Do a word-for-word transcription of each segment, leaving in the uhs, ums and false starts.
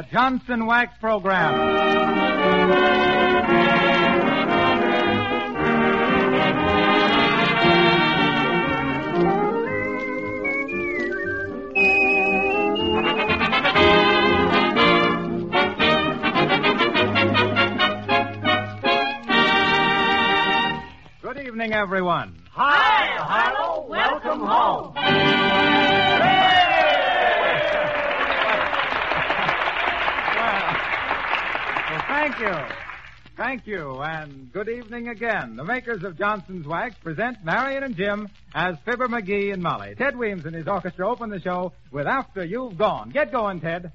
Johnson Wax Program. Good evening, everyone. Hi, Harlow. Welcome home. Well, thank you. Thank you, and good evening again. The makers of Johnson's Wax present Marion and Jim as Fibber McGee and Molly. Ted Weems and his orchestra open the show with After You've Gone. Get going, Ted.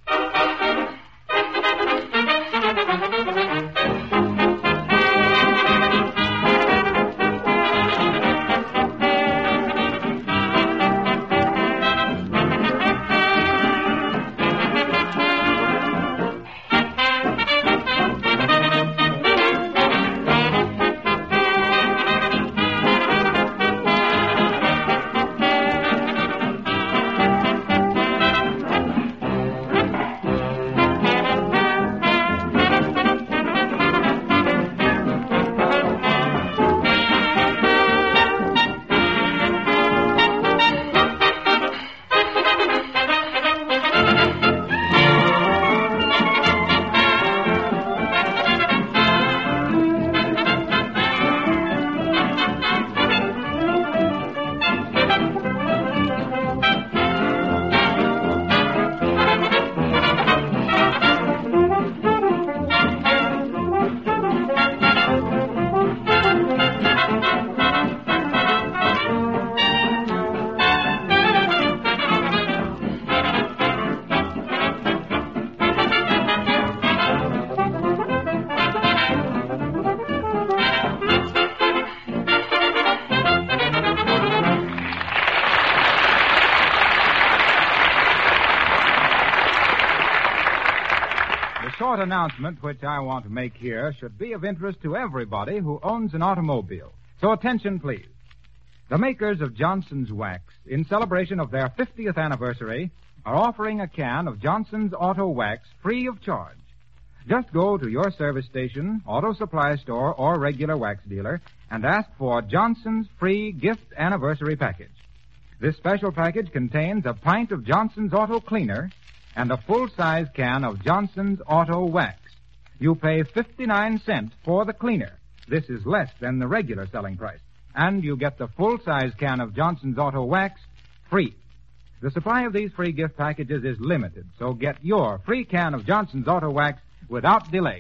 Short announcement which I want to make here should be of interest to everybody who owns an automobile. So attention, please. The makers of Johnson's Wax, in celebration of their fiftieth anniversary, are offering a can of Johnson's Auto Wax free of charge. Just go to your service station, auto supply store, or regular wax dealer and ask for Johnson's free gift anniversary package. This special package contains a pint of Johnson's Auto Cleaner and a full-size can of Johnson's Auto Wax. You pay fifty-nine cents for the cleaner. This is less than the regular selling price. And you get the full-size can of Johnson's Auto Wax free. The supply of these free gift packages is limited, so get your free can of Johnson's Auto Wax without delay.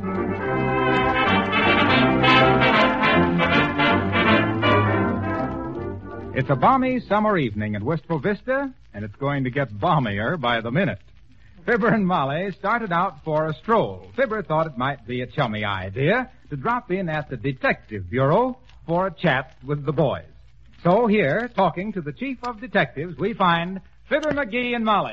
It's a balmy summer evening at Wistful Vista, and it's going to get balmier by the minute. Fibber and Molly started out for a stroll. Fibber thought it might be a chummy idea to drop in at the Detective Bureau for a chat with the boys. So here, talking to the Chief of Detectives, we find Fibber McGee and Molly.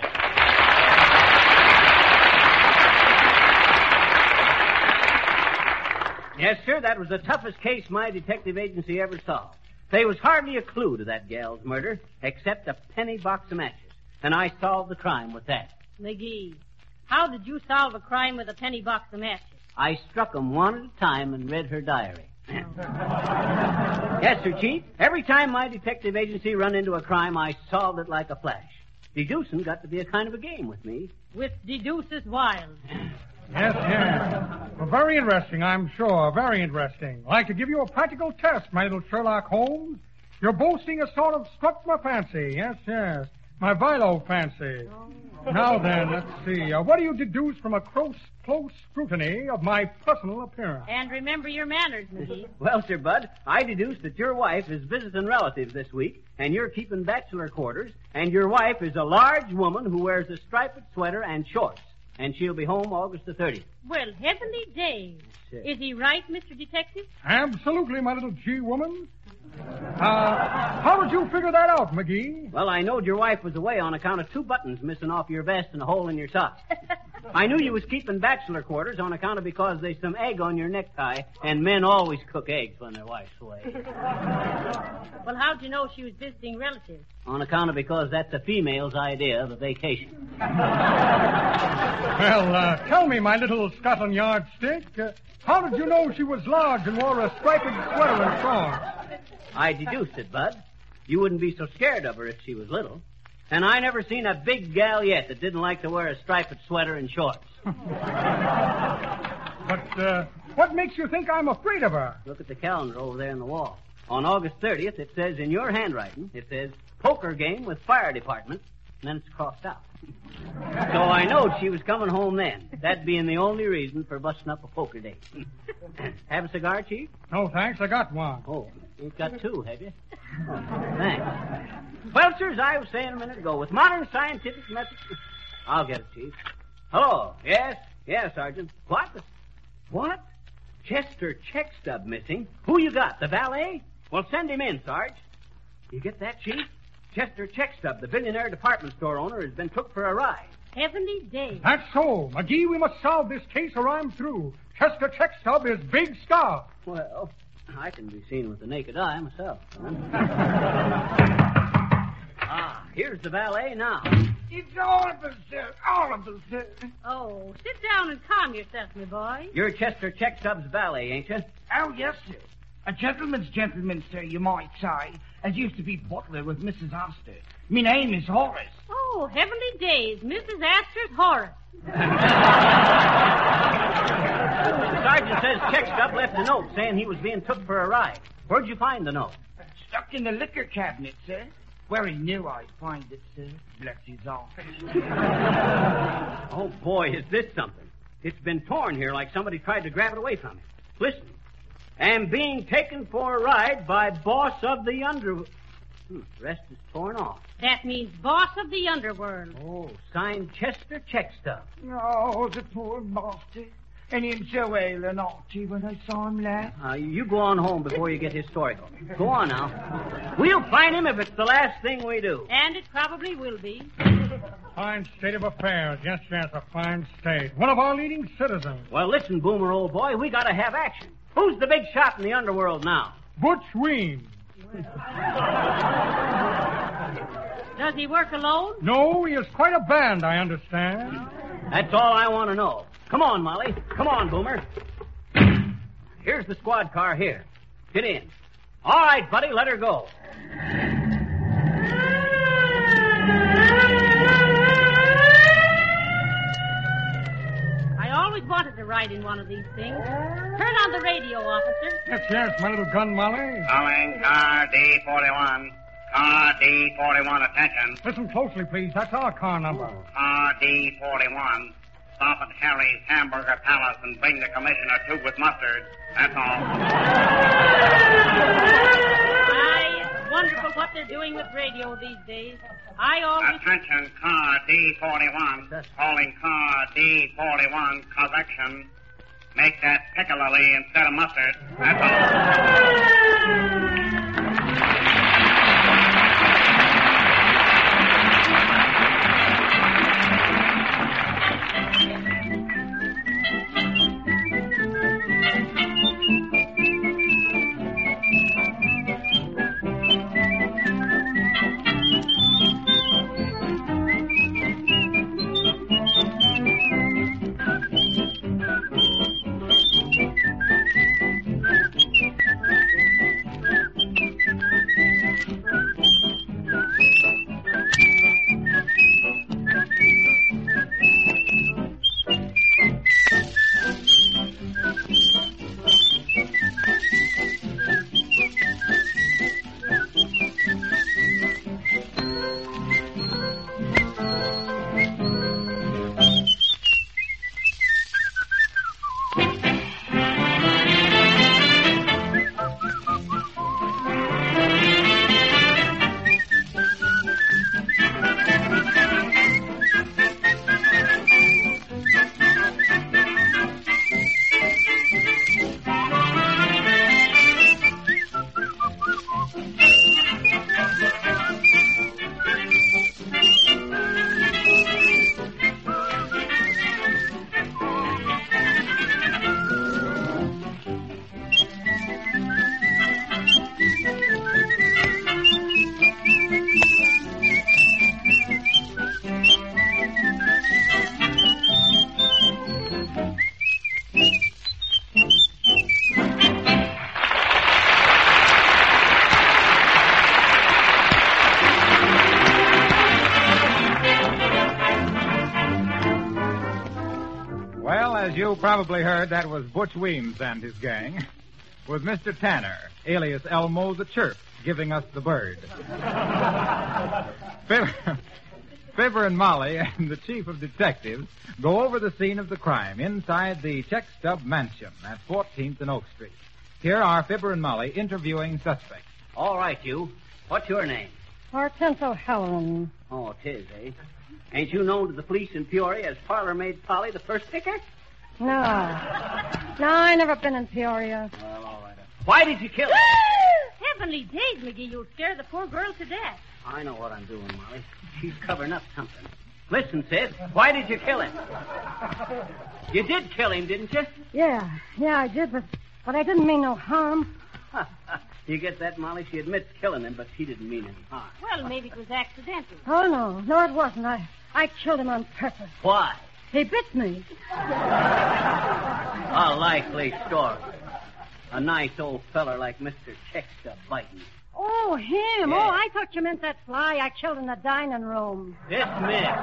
Yes, sir, that was the toughest case my detective agency ever solved. There was hardly a clue to that gal's murder, except a penny box of matches. And I solved the crime with that. McGee, how did you solve a crime with a penny box of matches? I struck 'em one at a time and read her diary. Yes, sir, Chief. Every time my detective agency run into a crime, I solved it like a flash. Deducing got to be a kind of a game with me. With deduces wild. Yes, yes. Well, very interesting, I'm sure. Very interesting. I'd like to give you a practical test, my little Sherlock Holmes. Your boasting has sort of struck my fancy. Yes, yes. My vilo fancy. Oh. Now then, let's see. Uh, what do you deduce from a close, close scrutiny of my personal appearance? And remember your manners, McGee. Well, Sir Bud, I deduce that your wife is visiting relatives this week, and you're keeping bachelor quarters, and your wife is a large woman who wears a striped sweater and shorts. And she'll be home August the thirtieth. Well, heavenly days. Is he right, Mister Detective? Absolutely, my little G-woman. Uh, how did you figure that out, McGee? Well, I knowed your wife was away on account of two buttons missing off your vest and a hole in your sock. I knew you was keeping bachelor quarters on account of because there's some egg on your necktie, and men always cook eggs when their wife's away. Well, how'd you know she was visiting relatives? On account of because that's a female's idea of a vacation. Well, uh, tell me, my little Scotland Yardstick, uh, how did you know she was large and wore a striped sweater and shorts? I deduced it, Bud. You wouldn't be so scared of her if she was little. And I never seen a big gal yet that didn't like to wear a striped sweater and shorts. But, uh, what makes you think I'm afraid of her? Look at the calendar over there on the wall. On August thirtieth, it says in your handwriting, it says, poker game with fire department, and then it's crossed out. So I knowed she was coming home then. That being the only reason for busting up a poker date. Have a cigar, Chief? No, thanks. I got one. Oh, you've got two, have you? Oh, thanks. Well, sir, as I was saying a minute ago, with modern scientific methods... I'll get it, Chief. Hello. Yes? Yes, Sergeant. What? What? Chester Checkstub missing? Who you got, the valet? Well, send him in, Sarge. You get that, Chief? Chester Checkstub, the billionaire department store owner, has been took for a ride. Heavenly days. That's so. McGee, we must solve this case or I'm through. Chester Checkstub is Big Star. Well, I can be seen with the naked eye myself. Ah, here's the valet now. It's all of us, sir. All of us, sir. Oh, sit down and calm yourself, my boy. You're Chester Checkstub's valet, ain't you? Oh, yes, sir. A gentleman's gentleman, sir, you might say, as used to be butler with Missus Astor. Me name is Horace. Oh, heavenly days. Missus Astor's Horace. The sergeant says Checkstub left a note saying he was being took for a ride. Where'd you find the note? Stuck in the liquor cabinet, sir. Where he knew I'd find it, sir. Bless his heart. Oh, boy, is this something. It's been torn here like somebody tried to grab it away from him. Listen. Am being taken for a ride by boss of the underworld. Hmm, the rest is torn off. That means boss of the underworld. Oh, signed Chester Checkstub. Oh, the poor master. And him so ill and naughty when I saw him last. Uh, you go on home before you get historical. Go on now. We'll find him if it's the last thing we do. And it probably will be. Fine state of affairs. Yes, yes, a fine state. One of our leading citizens. Well, listen, Boomer, old boy, we gotta have action. Who's the big shot in the underworld now? Butch Ween. Does he work alone? No, he is quite a band, I understand. That's all I want to know. Come on, Molly. Come on, Boomer. Here's the squad car here. Get in. All right, buddy, let her go. I always wanted to ride in one of these things. Turn on the radio, officer. Yes, yes, my little gun, Molly. Calling car D forty-one. Car D forty-one, attention. Listen closely, please. That's our car number. Car D forty-one. Stop at Harry's Hamburger Palace and bring the commissioner two with mustard. That's all. I, it's wonderful what they're doing with radio these days. I always... Attention, car D forty-one. Calling car D forty-one, correction. Make that piccalilli instead of mustard. That's all. as you probably heard, that was Butch Weems and his gang, with Mister Tanner, alias Elmo the Chirp, giving us the bird. Fibber, Fibber and Molly and the chief of detectives go over the scene of the crime inside the Check Stub Mansion at fourteenth and Oak Street. Here are Fibber and Molly interviewing suspects. All right, you. What's your name? Hortense O'Halloran. Oh, it is, eh? Ain't you known to the police in Peoria as parlor-maid Polly, the first picker? No. No, I never been in Peoria. Well, all right. Why did you kill her? Heavenly days, McGee, you'll scare the poor girl to death. I know what I'm doing, Molly. She's covering up something. Listen, Sid, why did you kill him? You did kill him, didn't you? Yeah, yeah, I did, but but I didn't mean no harm. You get that, Molly? She admits killing him, but she didn't mean any harm. Well, maybe it was accidental. Oh, no. No, it wasn't. I, I killed him on purpose. Why? He bit me. A likely story. A nice old feller like Mister Checkstuff biting. Oh, him. Yeah. Oh, I thought you meant that fly I killed in the dining room. Dismiss.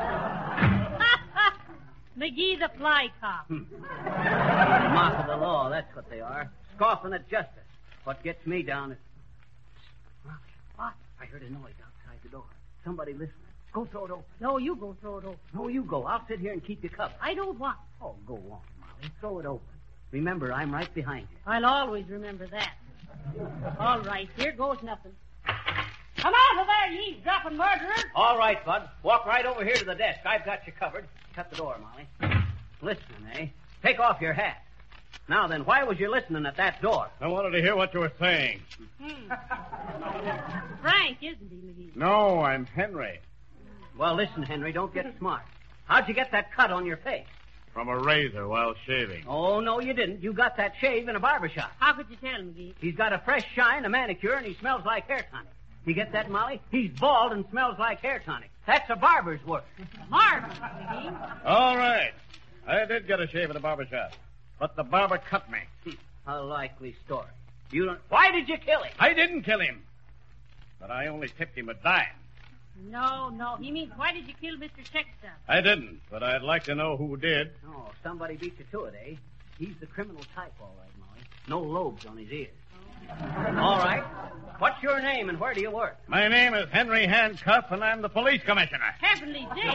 McGee the fly cop. Mock of the law, that's what they are. Scoffing at justice. What gets me down is... What? I heard a noise outside the door. Somebody listening. Go throw it open. No, you go throw it open. No, you go. I'll sit here and keep you covered. I don't want. Oh, go on, Molly. Throw it open. Remember, I'm right behind you. I'll always remember that. All right, here goes nothing. Come out of there, you eavesdropping murderer! All right, Bud. Walk right over here to the desk. I've got you covered. Shut the door, Molly. Listening, eh? Take off your hat. Now then, why was you listening at that door? I wanted to hear what you were saying. Hmm. Frank, isn't he, McGee? No, I'm Henry. Well, listen, Henry, don't get smart. How'd you get that cut on your face? From a razor while shaving. Oh, no, you didn't. You got that shave in a barber shop. How could you tell, McGee? He's got a fresh shine, a manicure, and he smells like hair tonic. You get that, Molly? He's bald and smells like hair tonic. That's a barber's work. Marvelous, McGee. All right. I did get a shave in a barber shop. But the barber cut me. A likely story. You don't... Why did you kill him? I didn't kill him. But I only tipped him a dime. No, no. He means, why did you kill Mister Checkstuff? I didn't, but I'd like to know who did. Oh, somebody beat you to it, eh? He's the criminal type, all right, Molly. No lobes on his ears. All right. What's your name and where do you work? My name is Henry Handcuff, and I'm the police commissioner. Heavenly days.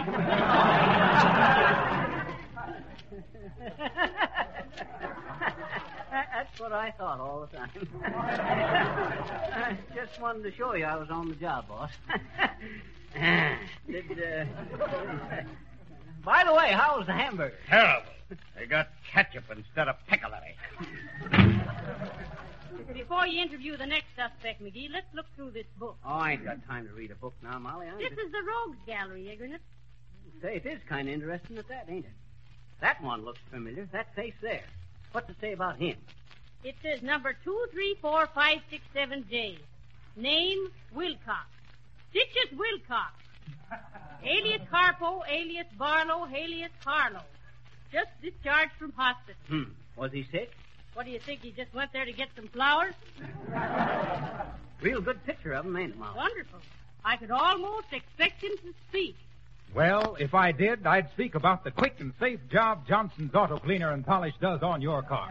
That's what I thought all the time. I just wanted to show you I was on the job, boss. Did, uh... By the way, how was the hamburger? Terrible. They got ketchup instead of piccalilli. Before you interview the next suspect, McGee, let's look through this book. Oh, I ain't got time to read a book now, Molly. I'm This just... is the Rogues Gallery, isn't it? Say, it is kind of interesting at that, ain't it? That one looks familiar. That face there. What's it say about him? It says number two, three, four, five, six, seven J. Name, Wilcox. Stitches Wilcox. Alias Harpo, alias Barlow, alias Harlow. Just discharged from hospital. Hmm. Was he sick? What do you think? He just went there to get some flowers? Real good picture of him, ain't it, Molly? Wonderful. I could almost expect him to speak. Well, if I did, I'd speak about the quick and safe job Johnson's Auto Cleaner and Polish does on your car.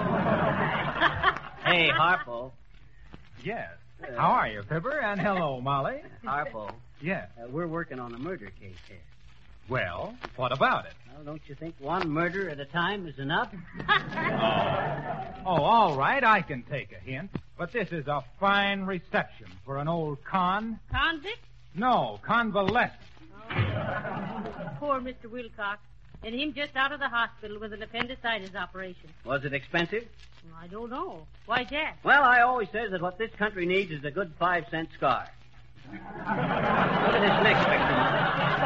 Hey, Harpo. Yes. How are you, Fibber? And hello, Molly. Harpo. Yes. Uh, we're working on a murder case here. Well, what about it? Well, don't you think one murder at a time is enough? Oh, all right, I can take a hint. But this is a fine reception for an old con. Convict? No, convalescent. Poor Mister Wilcox. And him just out of the hospital with an appendicitis operation. Was it expensive? Well, I don't know. Why that? Well, I always says that what this country needs is a good five-cent scar. Look at this next picture, Molly.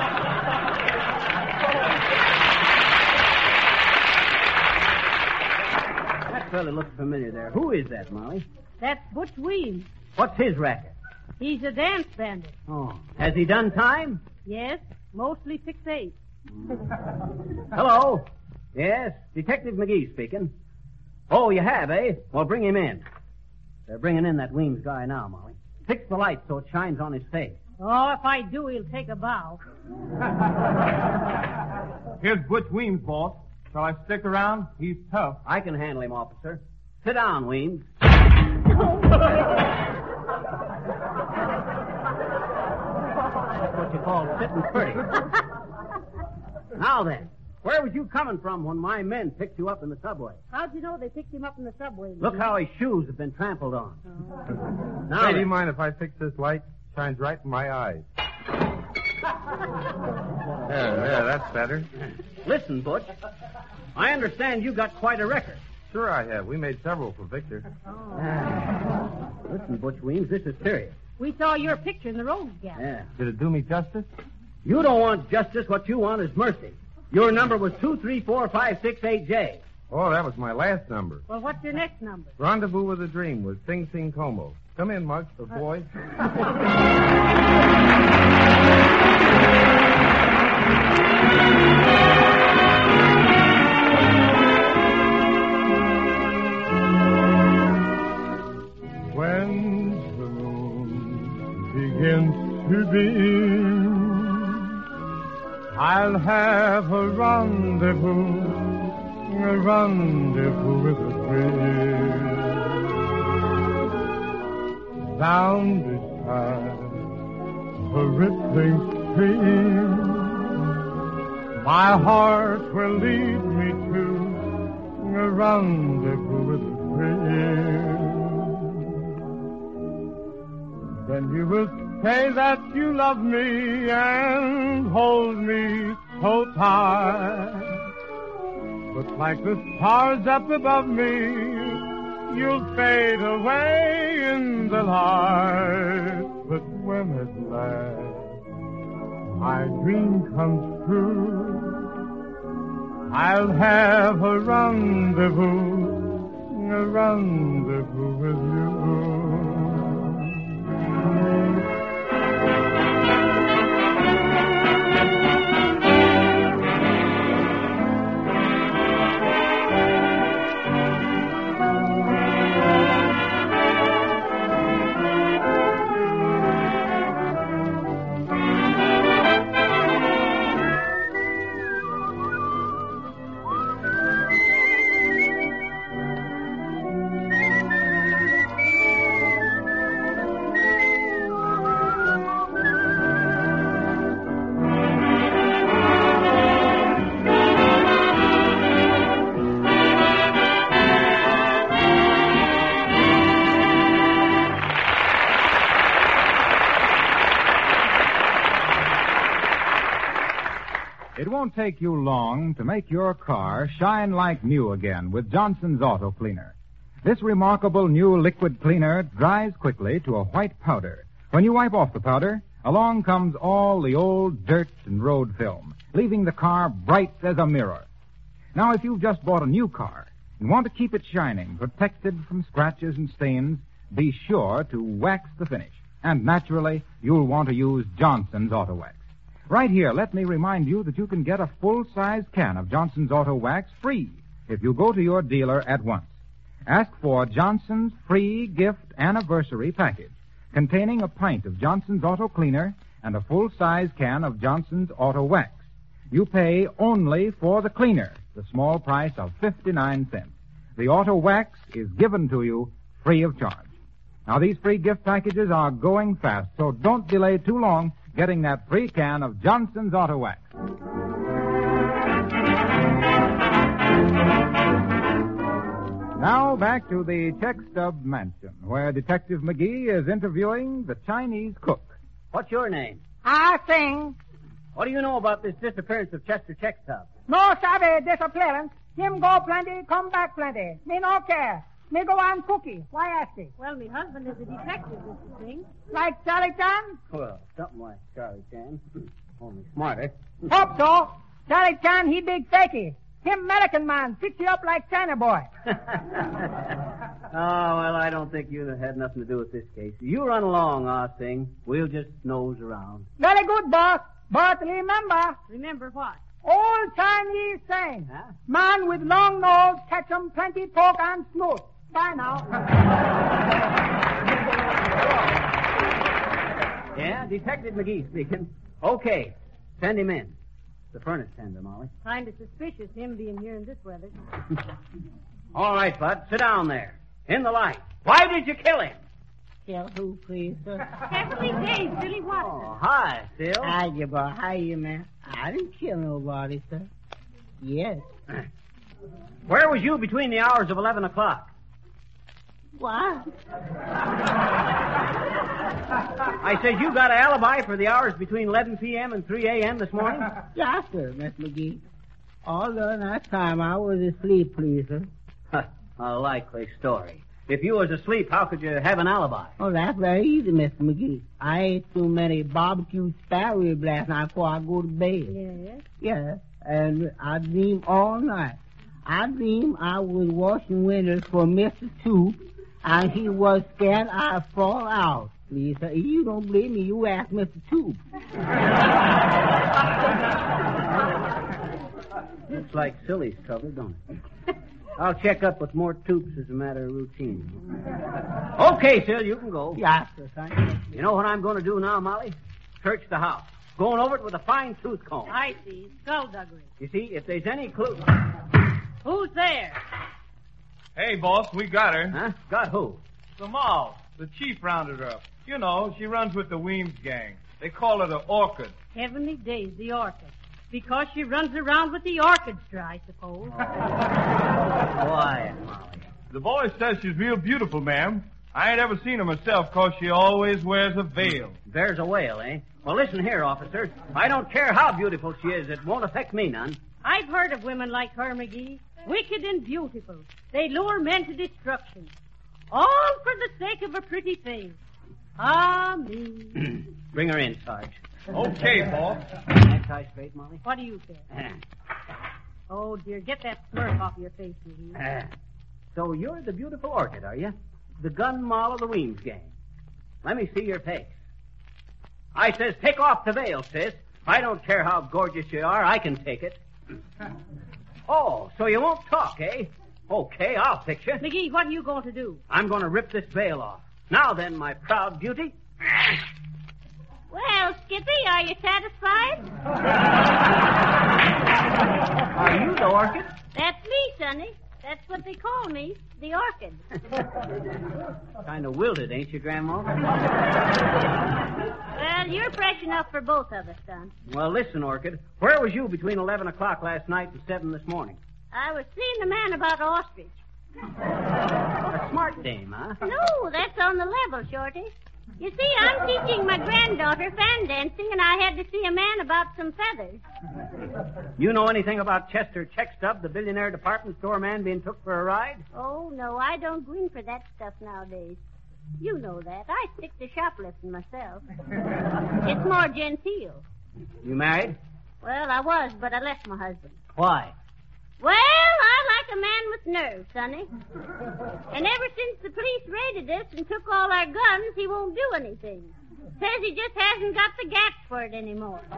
That fella looks familiar there. Who is that, Molly? That's Butch Weems. What's his racket? He's a dance bandit. Oh. Has he done time? Yes, mostly six eight. Hello. Yes, Detective McGee speaking. Oh, you have, eh? Well, bring him in. They're bringing in that Weems guy now, Molly. Fix the light so it shines on his face. Oh, if I do, he'll take a bow. Here's Butch Weems, boss. Shall I stick around? He's tough. I can handle him, officer. Sit down, Weems. That's what you call sitting pretty. Now then, where was you coming from when my men picked you up in the subway? How'd you know they picked him up in the subway? Look how his shoes have been trampled on. Oh. Now Hey, do you then. mind if I fix this light? Shines right in my eyes. There, there, that's better. Listen, Butch. I understand you got quite a record. Sure I have. We made several for Victor. Ah. Listen, Butch Weems, this is serious. We saw your picture in the Rose Gap. Yeah. Did it do me justice? You don't want justice. What you want is mercy. Your number was two three four five six eight J. Oh, that was my last number. Well, what's your next number? Rendezvous with a Dream with Sing Sing Como. Come in, Muggs, the boy. When the moon begins to beam, I'll have a rendezvous, a rendezvous with a dream. Down beside a rippling stream, my heart will lead me to a rendezvous with a dream. Then you will say that you love me and hold me so tight. But like the stars up above me, you'll fade away in the light. But when at last my dream comes true, I'll have a rendezvous, a rendezvous with you. It won't take you long to make your car shine like new again with Johnson's Auto Cleaner. This remarkable new liquid cleaner dries quickly to a white powder. When you wipe off the powder, along comes all the old dirt and road film, leaving the car bright as a mirror. Now, if you've just bought a new car and want to keep it shining, protected from scratches and stains, be sure to wax the finish. And naturally, you'll want to use Johnson's Auto Wax. Right here, let me remind you that you can get a full-size can of Johnson's Auto Wax free if you go to your dealer at once. Ask for Johnson's free gift anniversary package containing a pint of Johnson's Auto Cleaner and a full-size can of Johnson's Auto Wax. You pay only for the cleaner, the small price of fifty-nine cents. The Auto Wax is given to you free of charge. Now, these free gift packages are going fast, so don't delay too long getting that free can of Johnson's Auto Wax. Now back to the Check Stub Mansion, where Detective McGee is interviewing the Chinese cook. What's your name? Ah Sing. What do you know about this disappearance of Chester Checkstub? No sabe disappearance. Him go plenty, come back plenty. Me no care. Me go on cookie. Why ask me? Well, me husband is a detective, Mister Singh. Like Charlie Chan? Well, something like Charlie Chan. Only smarter. Hope so. Charlie Chan, he big fakey. Him American man, fix you up like China boy. Oh, well, I don't think you had nothing to do with this case. You run along, Ah Sing. We'll just nose around. Very good, boss. But remember, Remember what? old Chinese saying, Huh? man with long nose catch 'em plenty pork and snoot. Bye now. Yeah, Detective McGee speaking. Okay, send him in. the furnace tender, Molly. Kind of suspicious, him being here in this weather. All right, Bud. Sit down there. In the light. Why did you kill him? Kill who, please, sir? Happily days, Billy Watson. Oh, hi, Phil. Hi, you boy. How you, man? I didn't kill nobody, sir. Yes. Where was you between the hours of eleven o'clock? What? I said you got an alibi for the hours between eleven p.m. and three a.m. this morning? Yes, sir, Miss McGee. All during that time I was asleep, please, sir. A likely story. If you was asleep, how could you have an alibi? Oh, that's very easy, Mister McGee. I ate too many barbecue spare ribs last night before I go to bed. Yes? Yes, and I dream all night. I dream I was washing windows for Mister Toop, and he was scared I'd fall out. Please, sir, if you don't believe me, you ask Mister Toop. Looks like Silly's trouble, don't it? I'll check up with more Toops as a matter of routine. Okay, Sil, you can go. Yes, sir, thank you. You know what I'm going to do now, Molly? Search the house. Going over it with a fine tooth comb. I see. Skullduggery. You see, if there's any clue... Who's there? Hey, boss, we got her. Huh? Got who? The Moll. The chief rounded her up. You know, she runs with the Weems gang. They call her the Orchid. Heavenly days, the orchid. Because she runs around with the orchestra, I suppose. Quiet, Molly. The boy says she's real beautiful, ma'am. I ain't ever seen her myself, 'cause she always wears a veil. There's a whale, eh? Well, listen here, officer. I don't care how beautiful she is. It won't affect me none. I've heard of women like her, McGee. Wicked and beautiful. They lure men to destruction. All for the sake of a pretty face. Ah, me. Bring her in, Sarge. Okay, boss. Necktie straight, Molly? What do you say? Oh, dear, get that smirk off your face, McGee. Uh, so you're the beautiful Orchid, are you? The gun moll of the Weems gang. Let me see your face. I says, take off the veil, sis. I don't care how gorgeous you are. I can take it. Oh, so you won't talk, eh? Okay, I'll fix you. McGee, what are you going to do? I'm going to rip this veil off. Now then, my proud beauty. Well, Skippy, are you satisfied? Are you the Orchid? That's me, Sonny. That's what they call me, the Orchid. Kind of wilted, ain't you, Grandma? Well, you're fresh enough for both of us, son. Well, listen, Orchid. Where was you between eleven o'clock last night and seven this morning? I was seeing the man about ostrich. A smart dame, huh? No, that's on the level, Shorty. You see, I'm teaching my granddaughter fan dancing, and I had to see a man about some feathers. You know anything about Chester Checkstub, the billionaire department store man being took for a ride? Oh, no, I don't go in for that stuff nowadays. You know that. I stick to shoplifting myself. It's more genteel. You married? Well, I was, but I left my husband. Why? Well, I like a man with nerve, Sonny. And ever since the police raided us and took all our guns, he won't do anything. Says he just hasn't got the gaps for it anymore. Go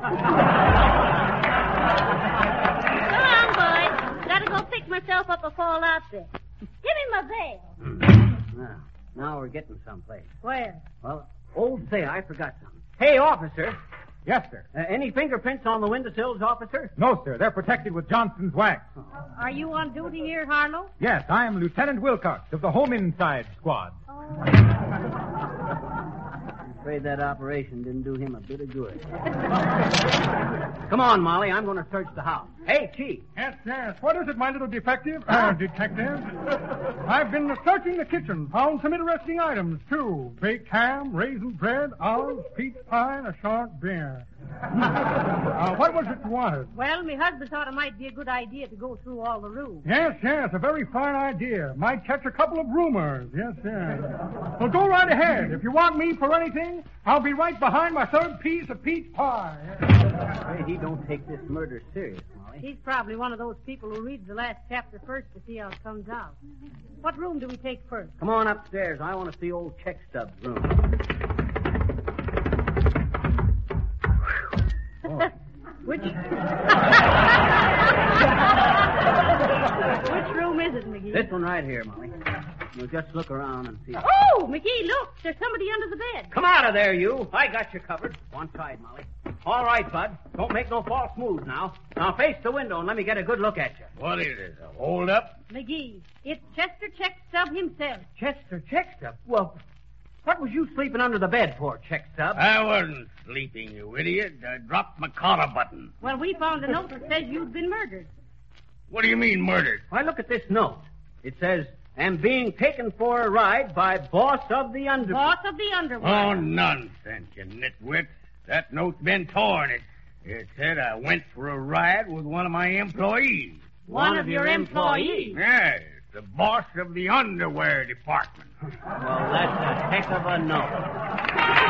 on, boys. Gotta go pick myself up a fall outfit. Give me my veil. Now, now we're getting someplace. Where? Well, old say, I forgot something. Hey, officer. Yes, sir. Uh, any fingerprints on the windowsills, officer? No, sir. They're protected with Johnson's wax. Are you on duty here, Harlow? Yes, I am Lieutenant Wilcox of the Home Inside Squad. Oh. I'm afraid that operation didn't do him a bit of good. Come on, Molly. I'm going to search the house. Hey, Chief. Yes, yes. What is it, my little defective? Uh, detective? I've been searching the kitchen. Found some interesting items, too. Baked ham, raisin bread, olives, peach pie, and a short beer. uh, what was it you wanted? Well, my husband thought it might be a good idea to go through all the rooms. Yes, yes, a very fine idea. Might catch a couple of rumors. Yes, yes. Well, go right ahead. If you want me for anything, I'll be right behind my third piece of peach pie. Hey, he don't take this murder serious, Molly. He's probably one of those people who reads the last chapter first to see how it comes out. What room do we take first? Come on upstairs. I want to see old Checkstub's room. Oh. Which... Which room is it, McGee? This one right here, Molly. We'll just look around and see. Oh, McGee, look. There's somebody under the bed. Come out of there, you. I got you covered. One side, Molly. All right, Bud. Don't make no false moves now. Now face the window and let me get a good look at you. What is it, a hold-up? McGee, it's Chester Checkstub himself. Chester Checkstub? Well, what was you sleeping under the bed for, Checkstub? I wasn't sleeping, you idiot. I dropped my collar button. Well, we found a note that says you'd been murdered. What do you mean, murdered? Why, look at this note. It says, am being taken for a ride by boss of the underworld. Boss of the underworld. Oh, nonsense, you nitwit. That note's been torn. It, it said I went for a ride with one of my employees. One, one of your employees? Yes, the boss of the underwear department. Well, that's a heck of a note.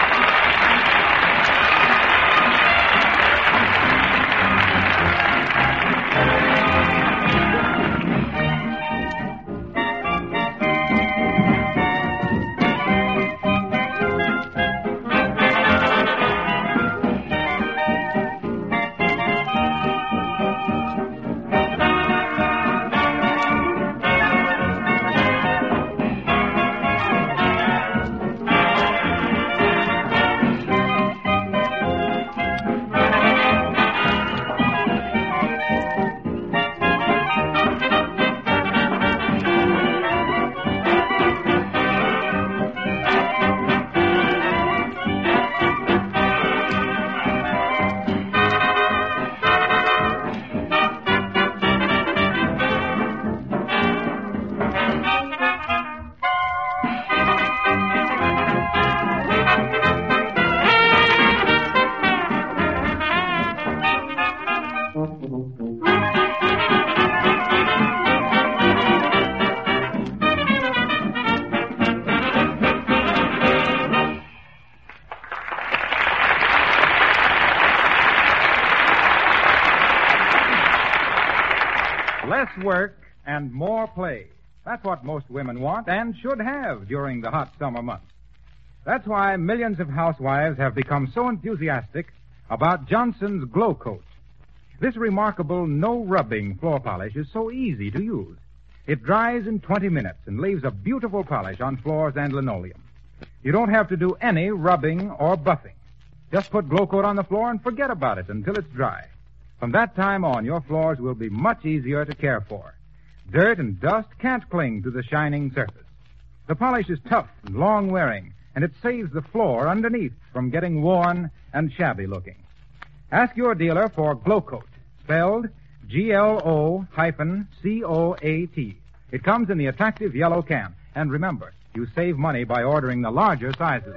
Less work and more play. That's what most women want and should have during the hot summer months. That's why millions of housewives have become so enthusiastic about Johnson's Glow Coat. This remarkable no-rubbing floor polish is so easy to use. It dries in twenty minutes and leaves a beautiful polish on floors and linoleum. You don't have to do any rubbing or buffing. Just put Glow Coat on the floor and forget about it until it's dry. From that time on, your floors will be much easier to care for. Dirt and dust can't cling to the shining surface. The polish is tough and long-wearing, and it saves the floor underneath from getting worn and shabby-looking. Ask your dealer for Glow Coat, spelled G L O hyphen C O A T. It comes in the attractive yellow can. And remember, you save money by ordering the larger sizes.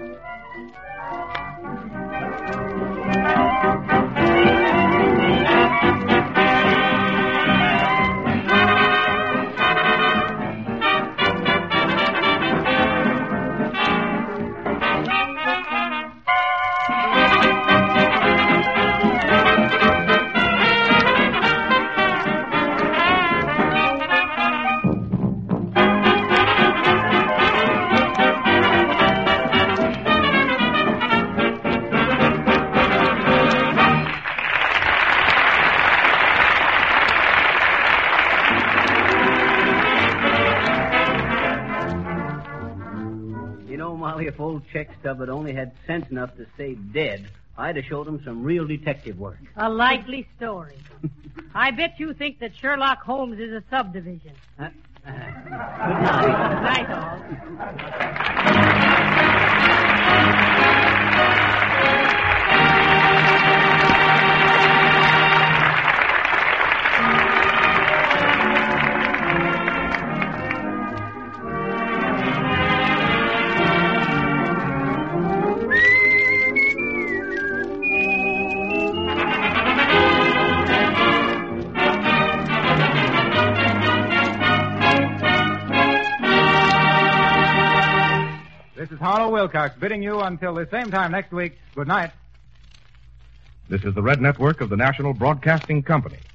If old Checkstub had only had sense enough to stay dead, I'd have showed him some real detective work. A likely story. I bet you think that Sherlock Holmes is a subdivision. Uh, uh, good night. Good night, all. This is Harlow Wilcox bidding you until the same time next week. Good night. This is the Red Network of the National Broadcasting Company.